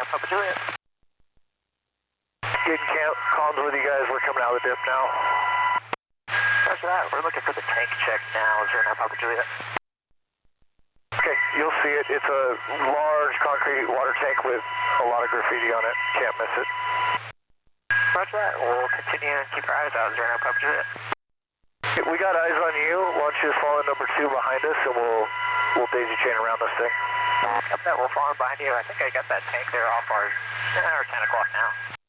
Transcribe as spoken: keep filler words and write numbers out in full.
Papa Juliet. Getting camp, comms with you guys, we're coming out of the dip now. Roger that, we're looking for the tank check now, Zero Papa Juliet. Okay, you'll see it. It's a large concrete water tank with a lot of graffiti on it. Can't miss it. Roger that, we'll continue and keep our eyes out, Zero Papa Juliet. We got eyes on you. Why don't you just follow number two behind us and we'll we'll daisy chain around this thing. Yep, that will fall in behind you. I think I got that tank there off our, uh, our ten o'clock now.